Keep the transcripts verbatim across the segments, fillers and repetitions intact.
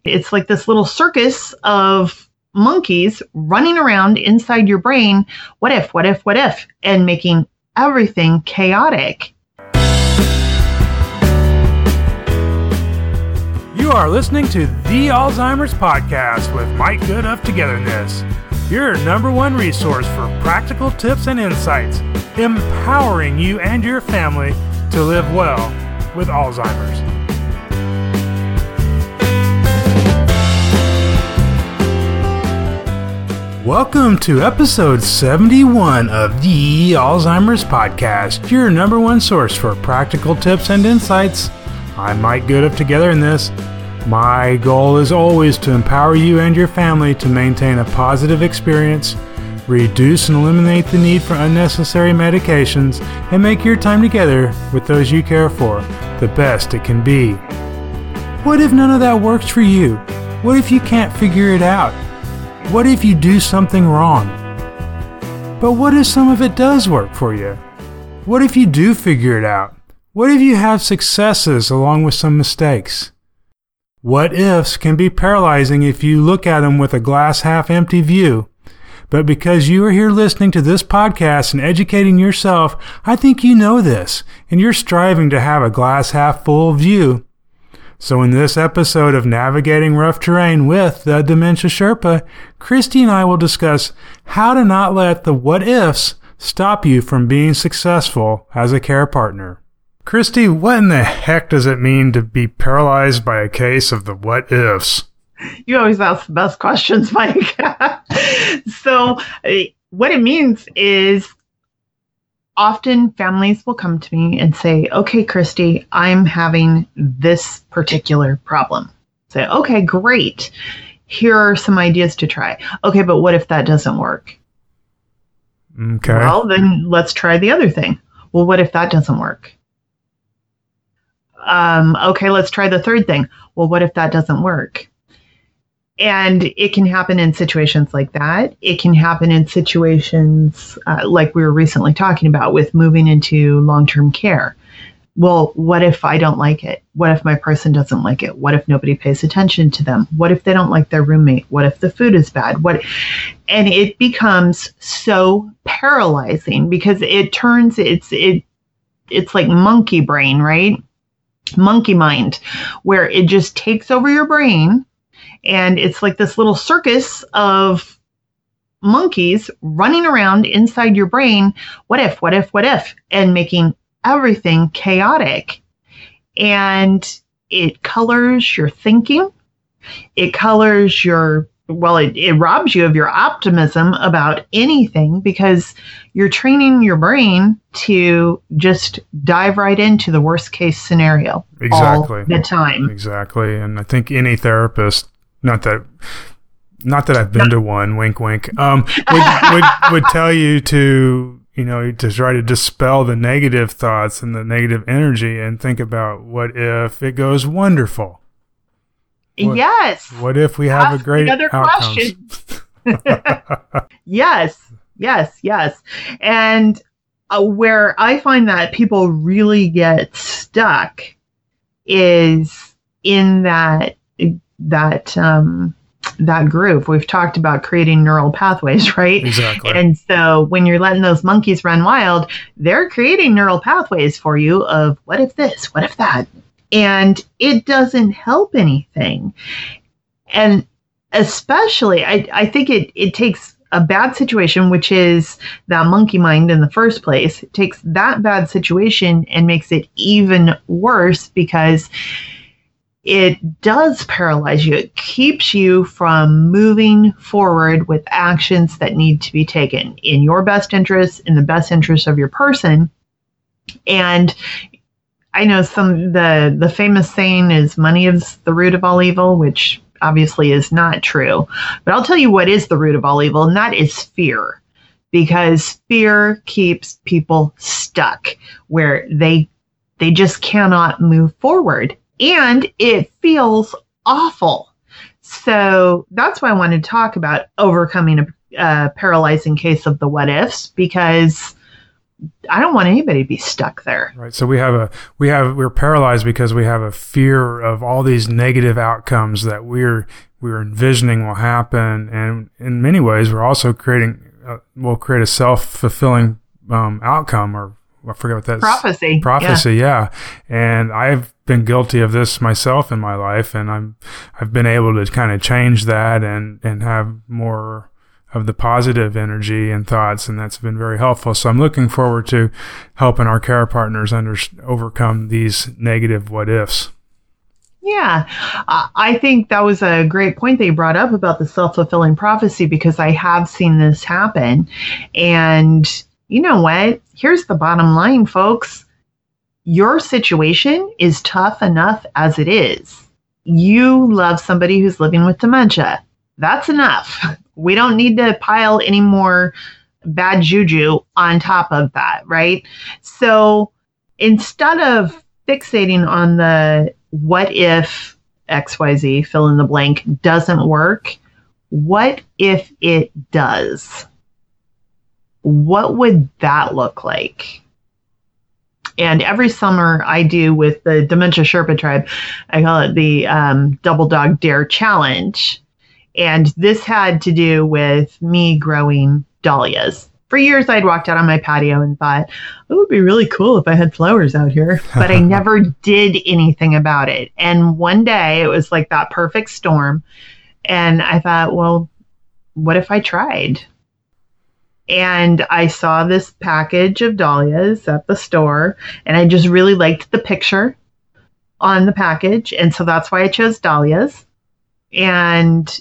It's like this little circus of monkeys running around inside your brain. What if, what if, what if, and making everything chaotic. You are listening to The Alzheimer's Podcast with Mike Good of Togetherness, your number one resource for practical tips and insights, empowering you and your family to live well with Alzheimer's. Welcome to episode seventy-one of The Alzheimer's Podcast, your number one source for practical tips and insights. I'm Mike Good of Togetherness. My goal is always to empower you and your family to maintain a positive experience, reduce and eliminate the need for unnecessary medications, and make your time together with those you care for the best it can be. What if none of that works for you? What if you can't figure it out? What if you do something wrong? But what if some of it does work for you? What if you do figure it out? What if you have successes along with some mistakes? What ifs can be paralyzing if you look at them with a glass half empty view. But because you are here listening to this podcast and educating yourself, I think you know this, and you're striving to have a glass half full view. So in this episode of Navigating Rough Terrain with the Dementia Sherpa, Christy and I will discuss how to not let the what ifs stop you from being successful as a care partner. Christy, what in the heck does it mean to be paralyzed by a case of the what ifs? You always ask the best questions, Mike. So what it means is often families will come to me and say, okay, Christy, I'm having this particular problem. Say, okay, great. Here are some ideas to try. Okay, but what if that doesn't work? Okay. Well, then let's try the other thing. Well, what if that doesn't work? Um, okay, let's try the third thing. Well, what if that doesn't work? And it can happen in situations like that. It can happen in situations uh, like we were recently talking about with moving into long-term care. Well, what if I don't like it? What if my person doesn't like it? What if nobody pays attention to them? What if they don't like their roommate? What if the food is bad? What? And it becomes so paralyzing because it turns, it's, it, it's like monkey brain, right? Monkey mind, where it just takes over your brain. And it's like this little circus of monkeys running around inside your brain. What if, what if, what if, and making everything chaotic. And it colors your thinking. It colors your, well, it, it robs you of your optimism about anything because you're training your brain to just dive right into the worst case scenario. Exactly. All the time. Exactly. And I think any therapist, Not that, not that I've been to one, wink, wink, um, would, would, would tell you to, you know, to try to dispel the negative thoughts and the negative energy and think about what if it goes wonderful? What, yes. What if we have Ask a great another outcomes? Yes, yes, yes. And uh, where I find that people really get stuck is in that that um, that groove. We've talked about creating neural pathways, right? Exactly. And so when you're letting those monkeys run wild, they're creating neural pathways for you of what if this, what if that? And it doesn't help anything. And especially, I, I think it, it takes a bad situation, which is that monkey mind in the first place. It takes that bad situation and makes it even worse because it does paralyze you. It keeps you from moving forward with actions that need to be taken in your best interest, in the best interest of your person. And I know some the the famous saying is money is the root of all evil, which obviously is not true. But I'll tell you what is the root of all evil, and that is fear. Because fear keeps people stuck where they they just cannot move forward. And it feels awful. So that's why I wanted to talk about overcoming a, a paralyzing case of the what ifs, because I don't want anybody to be stuck there. Right. So we have a, we have, we're paralyzed because we have a fear of all these negative outcomes that we're, we're envisioning will happen. And in many ways, we're also creating, uh, we'll create a self-fulfilling um, outcome, or I forget what that's. Prophecy. Prophecy. Yeah. yeah. And I've been guilty of this myself in my life, and I'm, I've been able to kind of change that and, and have more of the positive energy and thoughts, and that's been very helpful. So I'm looking forward to helping our care partners under, overcome these negative what ifs. Yeah, uh, I think that was a great point that you brought up about the self-fulfilling prophecy, because I have seen this happen. And you know what? Here's the bottom line, folks. Your situation is tough enough as it is. You love somebody who's living with dementia. That's enough. We don't need to pile any more bad juju on top of that, right? So instead of fixating on the what if X Y Z, fill in the blank, doesn't work, what if it does? What would that look like? And every summer I do with the Dementia Sherpa Tribe, I call it the um, Double Dog Dare Challenge. And this had to do with me growing dahlias. For years, I'd walked out on my patio and thought, it would be really cool if I had flowers out here. But I never did anything about it. And one day, it was like that perfect storm. And I thought, well, what if I tried? And I saw this package of dahlias at the store, and I just really liked the picture on the package. And so that's why I chose dahlias. And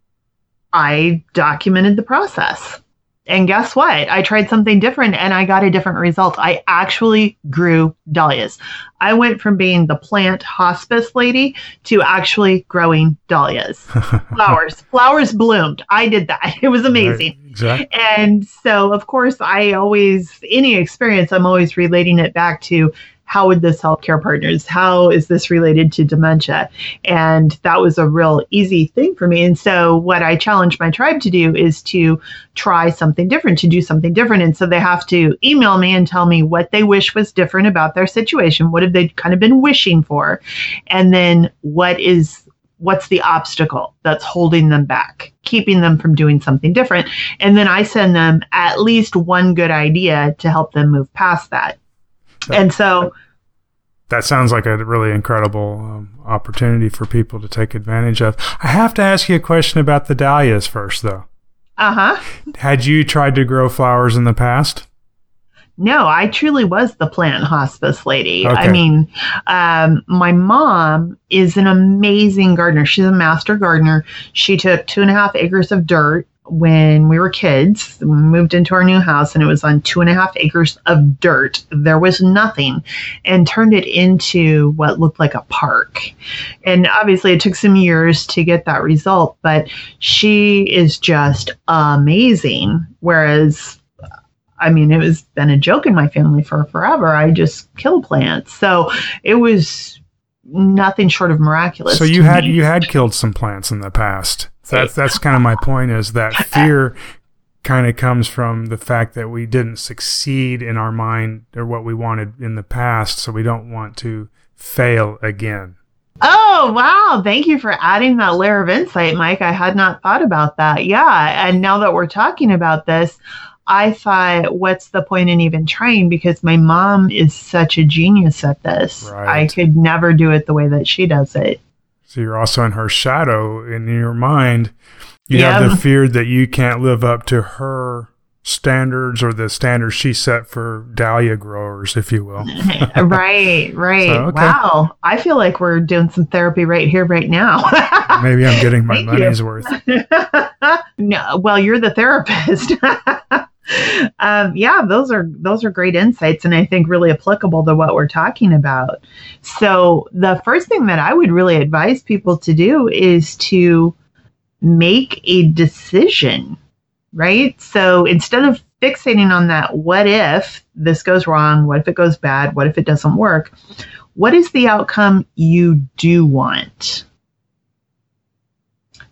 I documented the process. And guess what? I tried something different and I got a different result. I actually grew dahlias. I went from being the plant hospice lady to actually growing dahlias. Flowers. Flowers bloomed. I did that. It was amazing. Right. Exactly. And so, of course, I always, any experience, I'm always relating it back to, how would this help care partners? How is this related to dementia? And that was a real easy thing for me. And so what I challenge my tribe to do is to try something different, to do something different. And so they have to email me and tell me what they wish was different about their situation. What have they kind of been wishing for? And then what is what's the obstacle that's holding them back, keeping them from doing something different? And then I send them at least one good idea to help them move past that. And so that sounds like a really incredible um, opportunity for people to take advantage of. I have to ask you a question about the dahlias first, though. Uh-huh. Had you tried to grow flowers in the past? No, I truly was the plant hospice lady. Okay. I mean, um, my mom is an amazing gardener. She's a master gardener. She took two and a half acres of dirt when we were kids. We moved into our new house, and it was on two and a half acres of dirt. There was nothing, and turned it into what looked like a park. And obviously it took some years to get that result, but she is just amazing. Whereas, I mean, it was been a joke in my family for forever. I just kill plants. So it was nothing short of miraculous. So you had, me. you had killed some plants in the past. That's that's kind of my point, is that fear kind of comes from the fact that we didn't succeed in our mind or what we wanted in the past, so we don't want to fail again. Oh, wow. Thank you for adding that layer of insight, Mike. I had not thought about that. Yeah. And now that we're talking about this, I thought, what's the point in even trying? Because my mom is such a genius at this. Right. I could never do it the way that she does it. So you're also in her shadow. In your mind, you yeah. have the fear that you can't live up to her standards, or the standards she set for dahlia growers, if you will. Right, right. So, okay. Wow. I feel like we're doing some therapy right here, right now. Maybe I'm getting my money's you. worth. No, well, you're the therapist. um, yeah, those are those are great insights, and I think really applicable to what we're talking about. So the first thing that I would really advise people to do is to make a decision, right? So instead of fixating on that, what if this goes wrong? What if it goes bad? What if it doesn't work? What is the outcome you do want?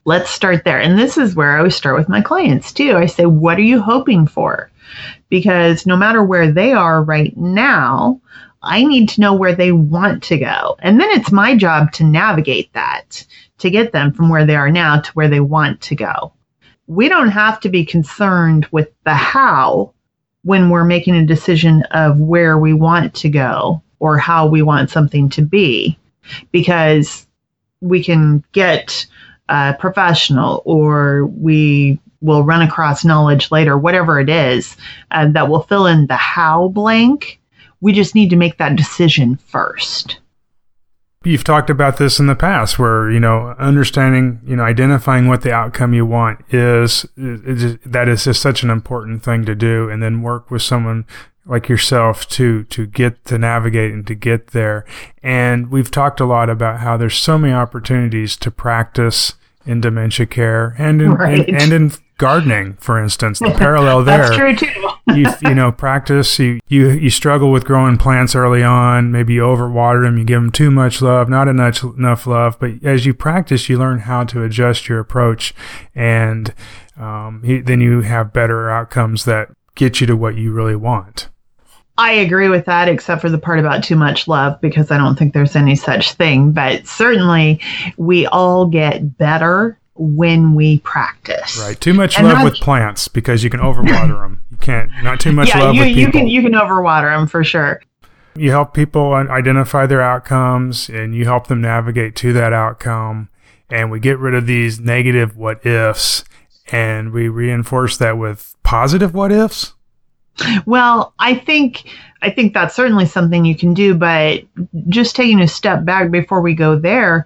Let's start there. And this is where I always start with my clients too. I say, what are you hoping for? Because no matter where they are right now, I need to know where they want to go. And then it's my job to navigate that, to get them from where they are now to where they want to go. We don't have to be concerned with the how when we're making a decision of where we want to go or how we want something to be, because we can get a professional, or we will run across knowledge later, whatever it is, uh, that will fill in the how blank. We just need to make that decision first. You've talked about this in the past where, you know, understanding, you know, identifying what the outcome you want is, is that is just such an important thing to do, and then work with someone like yourself to, to get to navigate and to get there. And we've talked a lot about how there's so many opportunities to practice in dementia care and in, right. and, and in gardening, for instance, the parallel there. That's true too. you, you know, practice, you, you, you struggle with growing plants early on. Maybe you overwater them, you give them too much love, not enough, enough love. But as you practice, you learn how to adjust your approach, and um, you, then you have better outcomes that get you to what you really want. I agree with that, except for the part about too much love, because I don't think there's any such thing. But certainly we all get better when we practice. Right. Too much and love not, with plants, because you can overwater them. You can't, not too much yeah, love you, with people. you can, you can overwater them for sure. You help people identify their outcomes, and you help them navigate to that outcome. And we get rid of these negative what ifs, and we reinforce that with positive what ifs. Well, I think I think that's certainly something you can do, but just taking a step back before we go there,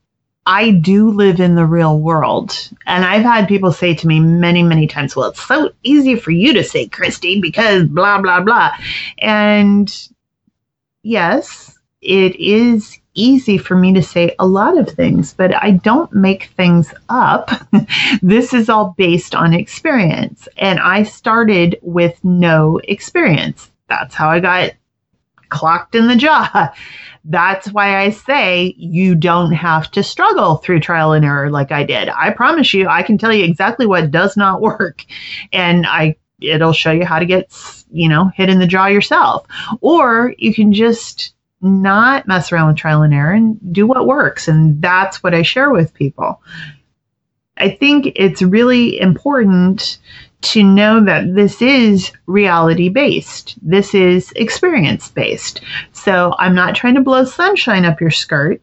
I do live in the real world. And I've had people say to me many, many times, well, it's so easy for you to say, Christy, because blah, blah, blah. And yes, it is easy for me to say a lot of things, but I don't make things up. This is all based on experience. And I started with no experience. That's how I got clocked in the jaw. That's why I say you don't have to struggle through trial and error like I did. I promise you, I can tell you exactly what does not work. And I it'll show you how to get, you know, hit in the jaw yourself. Or you can just not mess around with trial and error and do what works. And that's what I share with people. I think it's really important to know that this is reality based. This is experience based. So I'm not trying to blow sunshine up your skirt.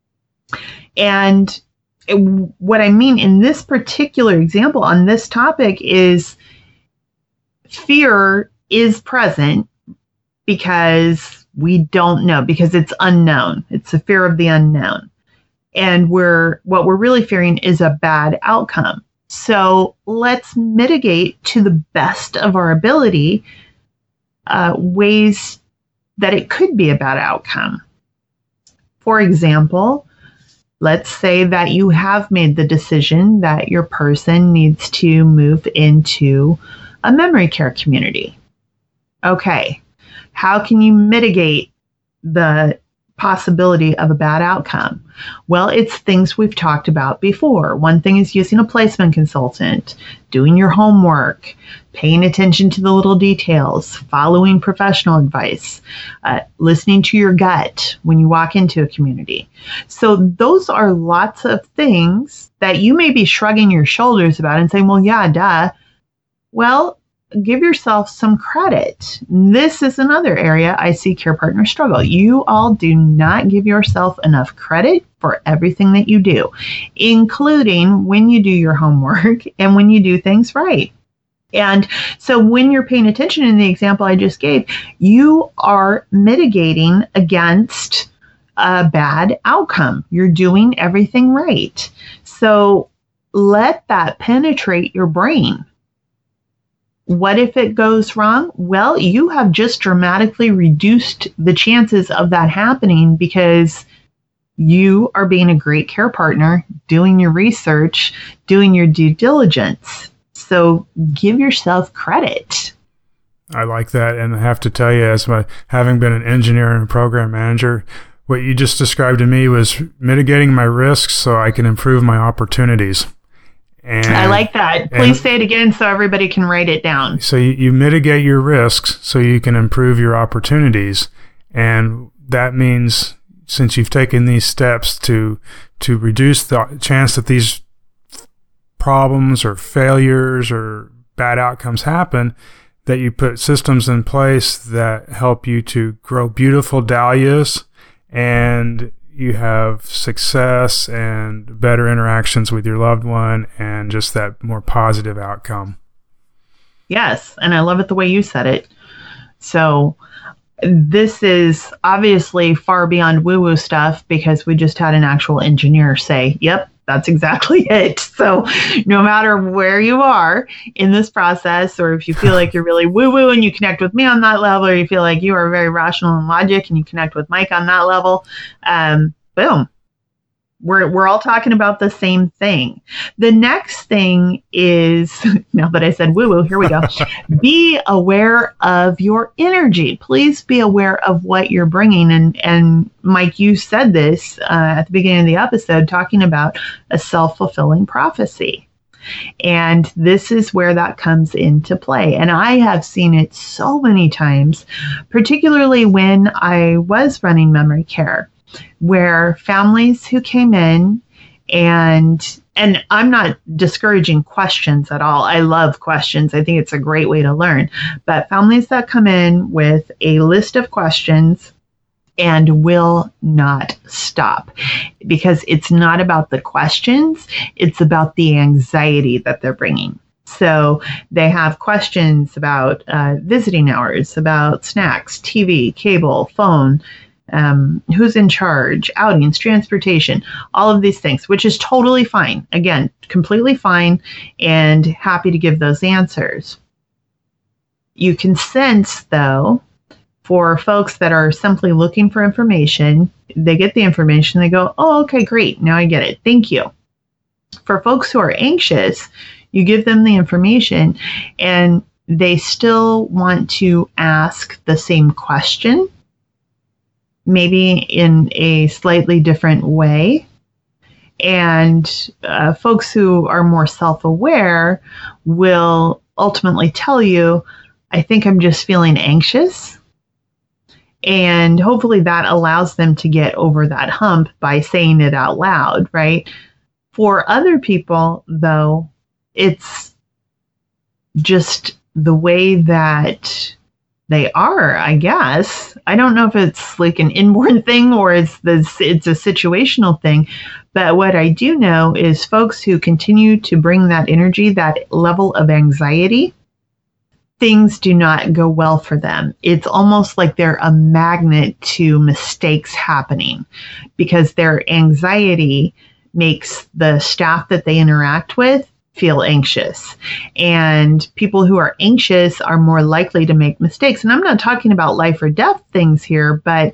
And it, what I mean in this particular example on this topic is fear is present because we don't know, because it's unknown. It's the fear of the unknown. And we're what we're really fearing is a bad outcome. So let's mitigate to the best of our ability uh, ways that it could be a bad outcome. For example, let's say that you have made the decision that your person needs to move into a memory care community. Okay. How can you mitigate the possibility of a bad outcome? Well, it's things we've talked about before. One thing is using a placement consultant, doing your homework, paying attention to the little details, following professional advice, uh, listening to your gut when you walk into a community. So those are lots of things that you may be shrugging your shoulders about and saying, well, yeah, duh. Well, give yourself some credit. This is another area I see care partners struggle. You all do not give yourself enough credit for everything that you do, including when you do your homework and when you do things right. And so when you're paying attention in the example I just gave, you are mitigating against a bad outcome. You're doing everything right. So let that penetrate your brain. What if it goes wrong? Well, you have just dramatically reduced the chances of that happening because you are being a great care partner, doing your research, doing your due diligence. So give yourself credit. I like that. And I have to tell you, as my having been an engineer and a program manager, what you just described to me was mitigating my risks so I can improve my opportunities. And, I like that. Please say it again so everybody can write it down. So you, you mitigate your risks so you can improve your opportunities. And that means, since you've taken these steps to to reduce the chance that these problems or failures or bad outcomes happen, that you put systems in place that help you to grow beautiful dahlias, and you have success and better interactions with your loved one and just that more positive outcome. Yes, and I love it the way you said it. So this is obviously far beyond woo-woo stuff, because we just had an actual engineer say, yep, that's exactly it. So no matter where you are in this process, or if you feel like you're really woo-woo and you connect with me on that level, or you feel like you are very rational and logic and you connect with Mike on that level, um, boom. We're we're all talking about the same thing. The next thing is, now that I said woo-woo, here we go. Be aware of your energy. Please be aware of what you're bringing. And, and Mike, you said this uh, at the beginning of the episode, talking about a self-fulfilling prophecy. And this is where that comes into play. And I have seen it so many times, particularly when I was running memory care, where families who came in and and I'm not discouraging questions at all. I love questions. I think it's a great way to learn. But families that come in with a list of questions and will not stop, because it's not about the questions, it's about the anxiety that they're bringing. So they have questions about uh, visiting hours, about snacks, T V, cable, phone, Um, who's in charge, outings, transportation, all of these things, which is totally fine. Again, completely fine, and happy to give those answers. You can sense, though, for folks that are simply looking for information, they get the information, they go, oh, okay, great, now I get it, thank you. For folks who are anxious, you give them the information, and they still want to ask the same question, maybe in a slightly different way. And uh, folks who are more self-aware will ultimately tell you, I think I'm just feeling anxious. And hopefully that allows them to get over that hump by saying it out loud, right? For other people, though, it's just the way that they are, I guess. I don't know if it's like an inborn thing or it's this, it's a situational thing. But what I do know is folks who continue to bring that energy, that level of anxiety, things do not go well for them. It's almost like they're a magnet to mistakes happening, because their anxiety makes the staff that they interact with feel anxious. And people who are anxious are more likely to make mistakes. And I'm not talking about life or death things here, but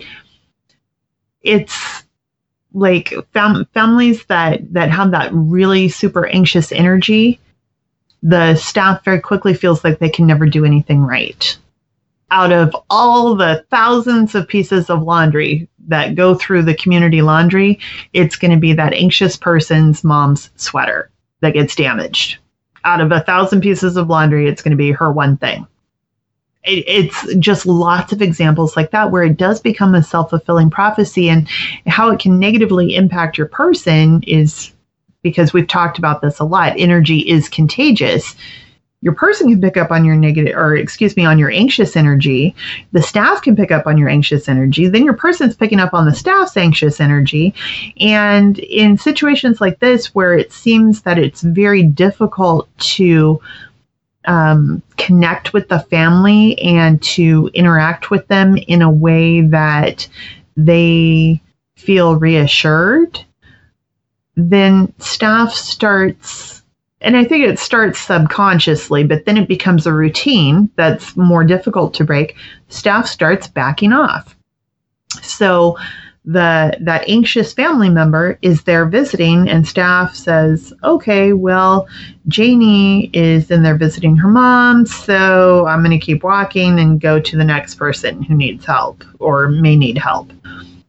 it's like fam- families that, that have that really super anxious energy, the staff very quickly feels like they can never do anything right. Out of all the thousands of pieces of laundry that go through the community laundry, it's going to be that anxious person's mom's sweater that gets damaged. Out of a thousand pieces of laundry, it's going to be her one thing. It, it's just lots of examples like that where it does become a self-fulfilling prophecy, and how it can negatively impact your person is because we've talked about this a lot. Energy is contagious. Your person can pick up on your negative, or excuse me, on your anxious energy. The staff can pick up on your anxious energy. Then your person's picking up on the staff's anxious energy. And in situations like this, where it seems that it's very difficult to um, connect with the family and to interact with them in a way that they feel reassured, then staff starts, and I think it starts subconsciously, but then it becomes a routine that's more difficult to break. Staff starts backing off. So the that anxious family member is there visiting, and staff says, okay, well, Janie is in there visiting her mom, so I'm going to keep walking and go to the next person who needs help or may need help.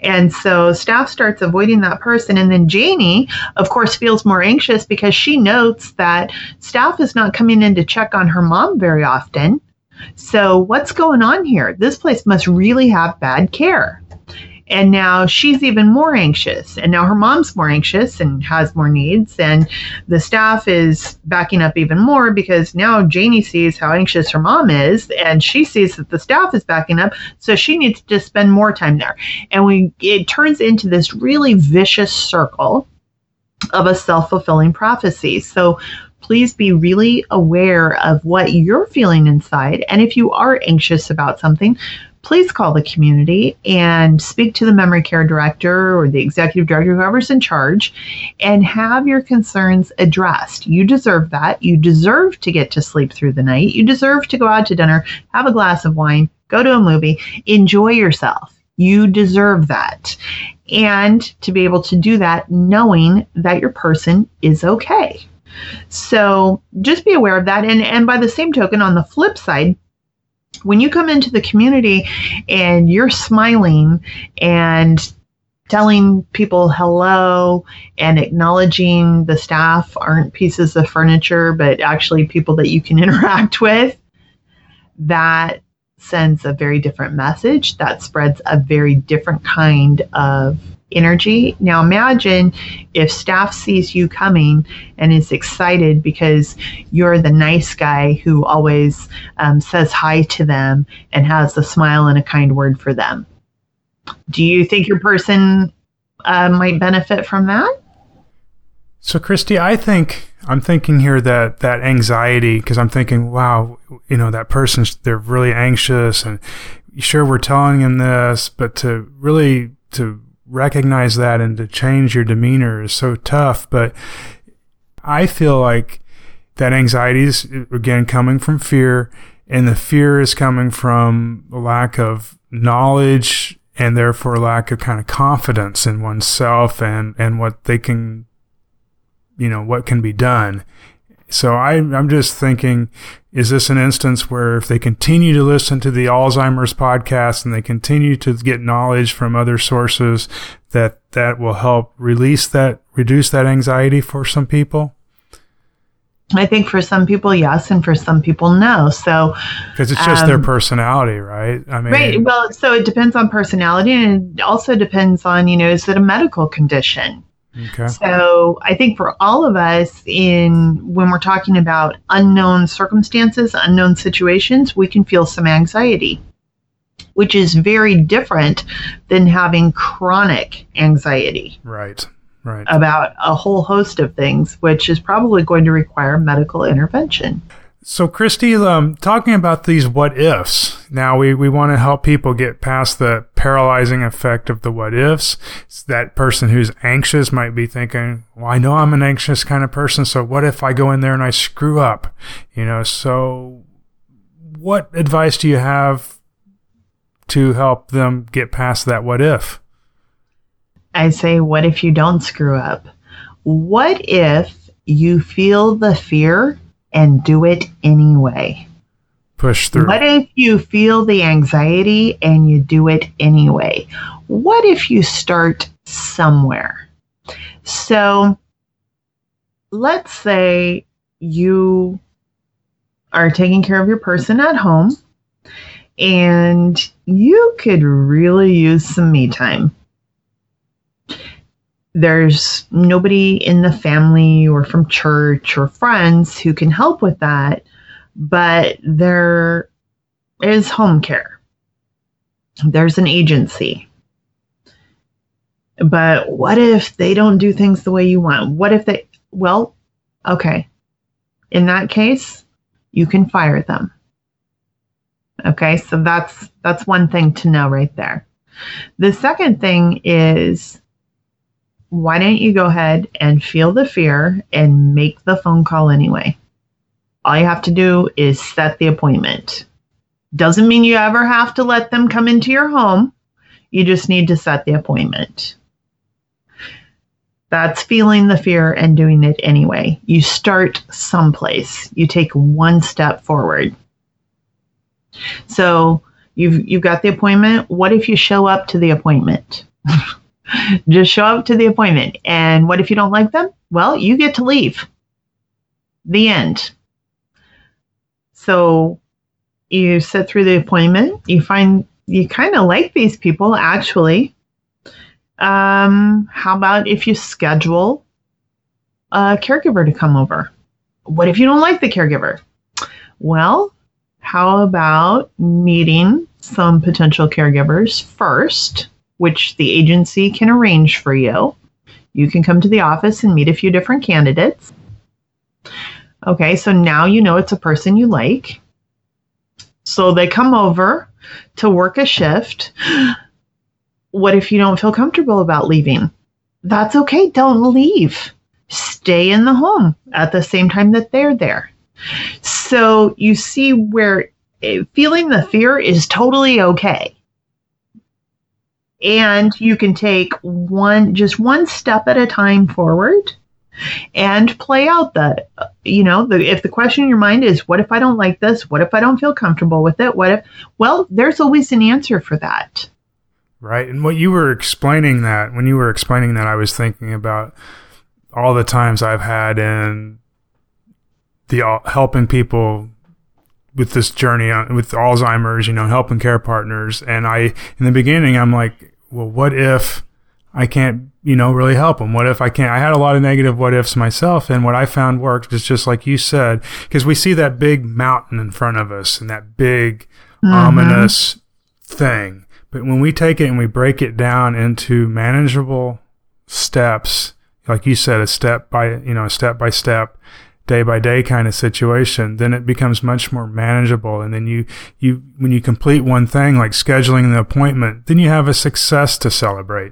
And so staff starts avoiding that person. And then Janie, of course, feels more anxious because she notes that staff is not coming in to check on her mom very often. So what's going on here? This place must really have bad care. And now she's even more anxious. And now her mom's more anxious and has more needs. And the staff is backing up even more because now Janie sees how anxious her mom is. And she sees that the staff is backing up. So she needs to spend more time there. And we it turns into this really vicious circle of a self-fulfilling prophecy. So please be really aware of what you're feeling inside. And if you are anxious about something, please call the community and speak to the memory care director or the executive director, whoever's in charge, and have your concerns addressed. You deserve that. You deserve to get to sleep through the night. You deserve to go out to dinner, have a glass of wine, go to a movie, enjoy yourself. You deserve that. And to be able to do that knowing that your person is okay. So just be aware of that. And, and by the same token, on the flip side, when you come into the community and you're smiling and telling people hello and acknowledging the staff aren't pieces of furniture, but actually people that you can interact with, that sends a very different message. That spreads a very different kind of energy. Now imagine if staff sees you coming and is excited because you're the nice guy who always um, says hi to them and has a smile and a kind word for them. Do you think your person uh, might benefit from that? So Christy, I think I'm thinking here that that anxiety, because I'm thinking, wow, you know, that person's, they're really anxious, and sure, we're telling them this, but to really to recognize that and to change your demeanor is so tough. But I feel like that anxiety is, again, coming from fear, and the fear is coming from a lack of knowledge and therefore a lack of kind of confidence in oneself and, and what they can, you know, what can be done. So I, I'm just thinking, is this an instance where if they continue to listen to the Alzheimer's podcast and they continue to get knowledge from other sources, that that will help release that, reduce that anxiety for some people? I think for some people, yes, and for some people, no. So because it's just um, their personality, right? I mean, right. Well, so it depends on personality, and it also depends on, you know, is it a medical condition? Okay. So I think for all of us, in when we're talking about unknown circumstances, unknown situations, we can feel some anxiety, which is very different than having chronic anxiety. Right. Right. About a whole host of things, which is probably going to require medical intervention. So, Christy, um, talking about these what ifs, now we, we want to help people get past the paralyzing effect of the what ifs. That person who's anxious might be thinking, well, I know I'm an anxious kind of person, so what if I go in there and I screw up? You know, so what advice do you have to help them get past that what if? I say, what if you don't screw up? What if you feel the fear and do it anyway? Push through. What if you feel the anxiety and you do it anyway? What if you start somewhere? So let's say you are taking care of your person at home and you could really use some me time. There's nobody in the family or from church or friends who can help with that, but there is home care. There's an agency. But what if they don't do things the way you want? What if they, well, okay. In that case, you can fire them. Okay, so that's that's one thing to know right there. The second thing is, why don't you go ahead and feel the fear and make the phone call anyway? All you have to do is set the appointment. Doesn't mean you ever have to let them come into your home. You just need to set the appointment. That's feeling the fear and doing it anyway. You start someplace. You take one step forward. So you've you've got the appointment. What if you show up to the appointment? Just show up to the appointment. And what if you don't like them? Well, you get to leave. The end. So you sit through the appointment. You find you kind of like these people, actually. Um, how about if you schedule a caregiver to come over? What if you don't like the caregiver? Well, how about meeting some potential caregivers first, which the agency can arrange for you. You can come to the office and meet a few different candidates. Okay, so now you know it's a person you like. So they come over to work a shift. What if you don't feel comfortable about leaving? That's okay. Don't leave. Stay in the home at the same time that they're there. So you see where feeling the fear is totally okay. And you can take one, just one step at a time forward and play out the, you know, the, if the question in your mind is, what if I don't like this? What if I don't feel comfortable with it? What if, well, there's always an answer for that. Right. And what you were explaining that, when you were explaining that, I was thinking about all the times I've had in the helping people with this journey on, with Alzheimer's, you know, helping care partners. And I, in the beginning, I'm like, well, what if I can't, you know, really help them? What if I can't? I had a lot of negative what ifs myself. And what I found worked is just like you said, because we see that big mountain in front of us and that big mm-hmm. ominous thing. But when we take it and we break it down into manageable steps, like you said, a step by, you know, a step by step, day by day kind of situation, then it becomes much more manageable. And then you, you, when you complete one thing, like scheduling the appointment, then you have a success to celebrate.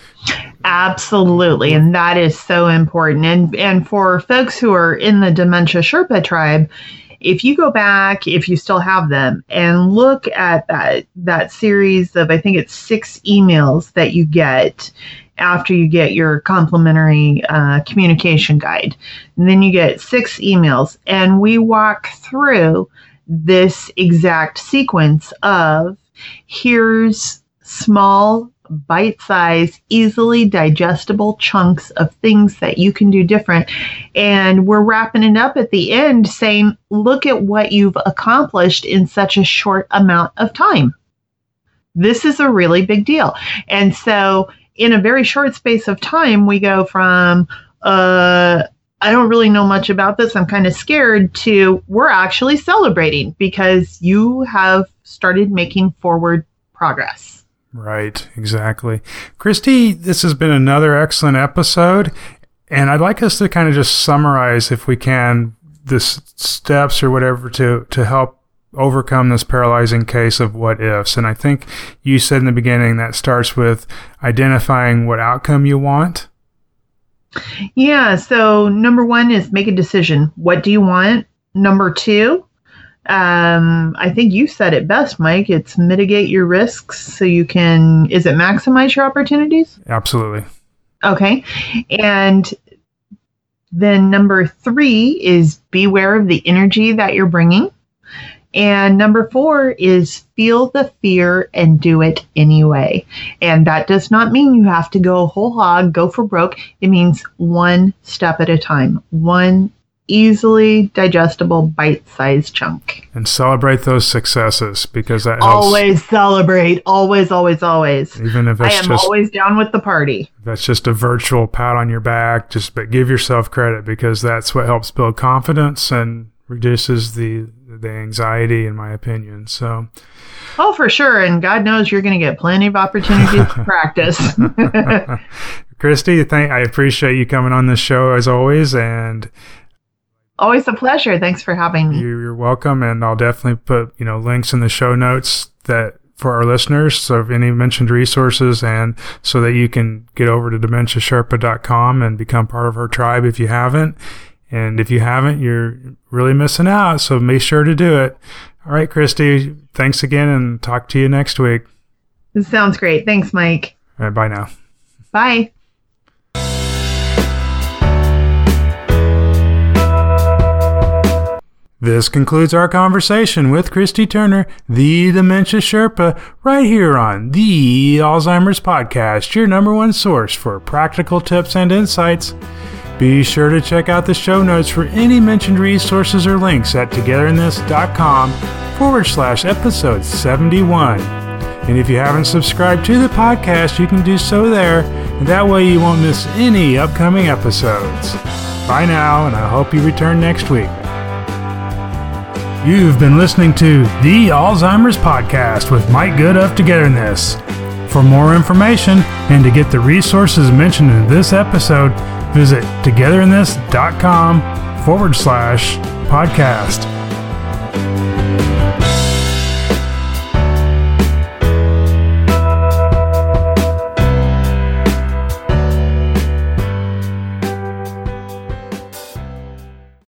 Absolutely. And that is so important. And, and for folks who are in the Dementia Sherpa tribe, if you go back, if you still have them, and look at that, that series of, I think it's six emails that you get after you get your complimentary uh, communication guide. And then you get six emails, and we walk through this exact sequence of here's small, bite-sized, easily digestible chunks of things that you can do different. And we're wrapping it up at the end saying, look at what you've accomplished in such a short amount of time. This is a really big deal. And so in a very short space of time, we go from, uh, I don't really know much about this, I'm kind of scared, to we're actually celebrating because you have started making forward progress. Right, exactly. Christy, this has been another excellent episode, and I'd like us to kind of just summarize, if we can, the s- steps or whatever to, to help overcome this paralyzing case of what ifs. And I think you said in the beginning that starts with identifying what outcome you want. Yeah. So number one is make a decision. What do you want? Number two, um, I think you said it best, Mike. It's mitigate your risks so you can, is it maximize your opportunities? Absolutely. Okay. And then number three is beware of the energy that you're bringing. And number four is feel the fear and do it anyway. And that does not mean you have to go whole hog, go for broke. It means one step at a time, one easily digestible bite-sized chunk. And celebrate those successes, because that helps. Always celebrate. Always, always, always. Even if it's I am just, always down with the party. That's just a virtual pat on your back. Just but give yourself credit, because that's what helps build confidence and reduces the the anxiety, in my opinion. So, oh, for sure. And God knows you're going to get plenty of opportunities to practice. Christy, thank, I appreciate you coming on this show as always. And always a pleasure. Thanks for having me. You're welcome. And I'll definitely put, you know, links in the show notes that for our listeners. So if any mentioned resources, and so that you can get over to dementia sherpa dot com and become part of her tribe if you haven't. And if you haven't, you're really missing out. So make sure to do it. All right, Christy, thanks again, and talk to you next week. This sounds great. Thanks, Mike. All right, bye now. Bye. This concludes our conversation with Christy Turner, the Dementia Sherpa, right here on the Alzheimer's Podcast, your number one source for practical tips and insights. Be sure to check out the show notes for any mentioned resources or links at togetherinthis.com forward slash episode 71. And if you haven't subscribed to the podcast, you can do so there, and that way you won't miss any upcoming episodes. Bye now, and I hope you return next week. You've been listening to the Alzheimer's Podcast with Mike Good of Togetherness. For more information and to get the resources mentioned in this episode, visit togetherinthis.com forward slash podcast.